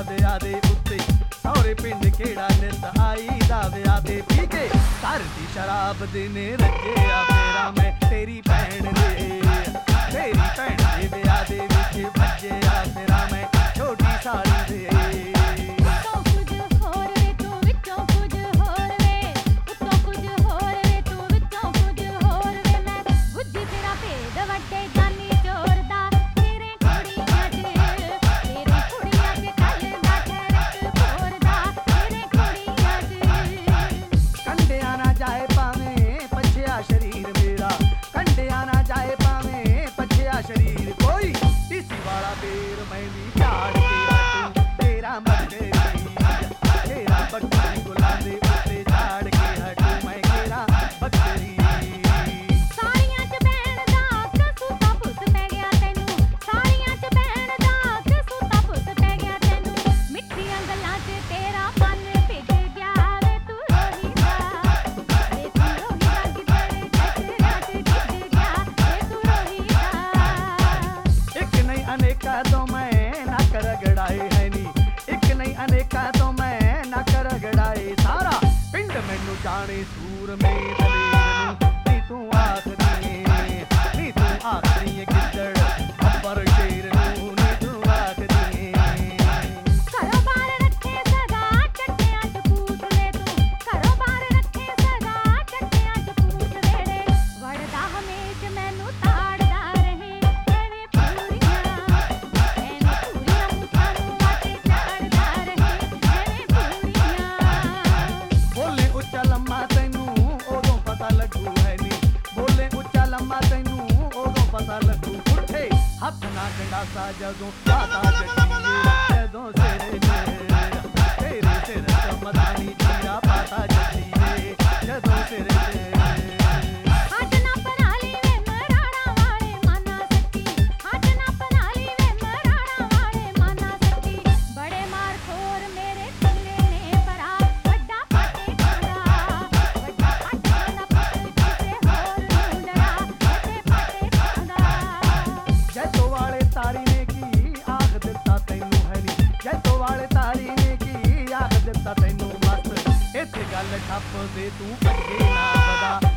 ਵਿਆਹ ਦੇ ਉੱਤੇ ਸਹੁਰੇ ਪਿੰਡ ਕਿਹੜਾ ਨਿਤ ਆਈ ਦਾ ਵਿਆਹ ਤੇ ਪੀ ਕੇ ਘਰ ਦੀ ਸ਼ਰਾਬ ਦੇ ਨੇ ਰੱਜਿਆ ਫੇਰਾ ਮੈਂ ਤੇਰੀ ਭੈਣ ਦੇ ਵਿਆਹ ਦੇ ਵਿੱਚ ਭੱਜਿਆ ਫੇਰਾ ਮੈਂ ਛੋਟੀ ਸਾਲੀ ਦੇ शरीर कोई इसी वाला बेर मैं भी झाड़ के हटूं तेरा बकरी गुलाबी उते झाड़ के हटूं मैं तेरा बकरी सारियां च बैण दा कसूता पुत पै गया तैनू सारियां च बैण दा कसूता पुत पै गया तैनू मिठियां गल्लां च तेरा मन भिज गया वे तू रोही दा कि तेरे चेहरे च गिज गया वे तू रोही अनेका तो मैं ना कर गड़ाए है नी एक नहीं अनेका तो मैं ना कर गड़ाए सारा पिंड मैनू जाने सूर में नी तू आखरी गिद्दड़ अब्बर शेर नू नी तू आखरी घरों बाहर रखे सगा चट्टियां च पूत ले तू घरों बाहर रखे सगा चट्टियां च पूत वेड़े वड़दा हमेश मैनू ताड़दा रहे एवें पूरियां हथ ना गंडासा जदों पाता जदों तेरे सिर मदानी चीरा पाता जदीए जदों तेरे हट ना पराली वे मराड़ा वाले माना सच्ची हट ना पराली वे मराड़ा वाले माना सच्ची बड़े मार खोर मेरे कल्ले ने भरा वड्डा फाटे खांदा पुत किसे होर नूं लड़ा वड्डे फाटे खांदा जैतो वाले तारी ने की आख दिता तैनू है नी जैतो वाले तारी ने की आख दिता तैनू मस्त इत्थे गल ठप दे तू अगे ना बदा